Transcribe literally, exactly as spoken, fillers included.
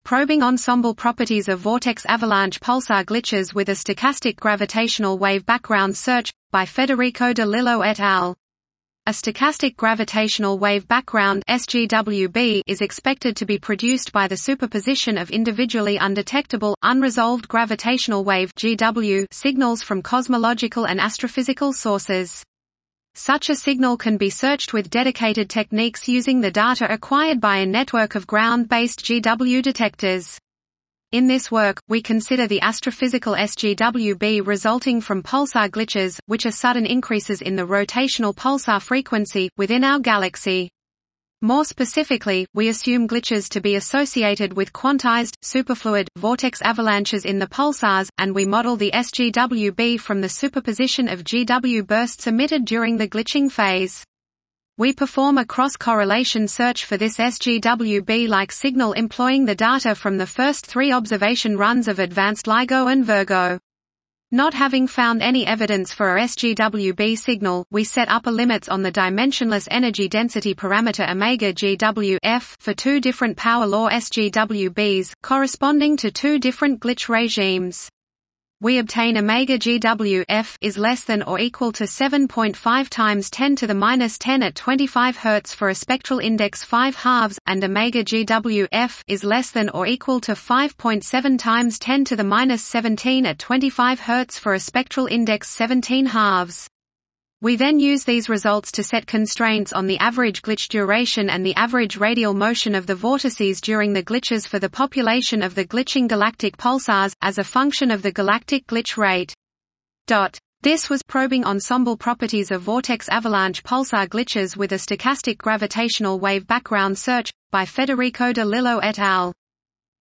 Probing ensemble properties of vortex avalanche pulsar glitches with a stochastic gravitational wave background search, by Federico de Lillo et al. A stochastic gravitational wave background (S G W B) is expected to be produced by the superposition of individually undetectable, unresolved gravitational wave (G W) signals from cosmological and astrophysical sources. Such a signal can be searched with dedicated techniques using the data acquired by a network of ground-based G W detectors. In this work, we consider the astrophysical S G W B resulting from pulsar glitches, which are sudden increases in the rotational pulsar frequency, within our galaxy. More specifically, we assume glitches to be associated with quantized, superfluid, vortex avalanches in the pulsars, and we model the S G W B from the superposition of G W bursts emitted during the glitching phase. We perform a cross-correlation search for this S G W B-like signal employing the data from the first three observation runs of Advanced LIGO and Virgo. Not having found any evidence for a S G W B signal, we set upper limits on the dimensionless energy density parameter omega G W F for two different power law S G W Bs, corresponding to two different glitch regimes. We obtain omega G W F is less than or equal to seven point five times ten to the minus ten at twenty-five hertz for a spectral index five halves, and omega G W F is less than or equal to five point seven times ten to the minus seventeen at twenty-five hertz for a spectral index seventeen halves. We then use these results to set constraints on the average glitch duration and the average radial motion of the vortices during the glitches for the population of the glitching galactic pulsars, as a function of the galactic glitch rate. This was Probing Ensemble Properties of Vortex Avalanche Pulsar Glitches with a Stochastic Gravitational Wave Background Search, by Federico de Lillo et al.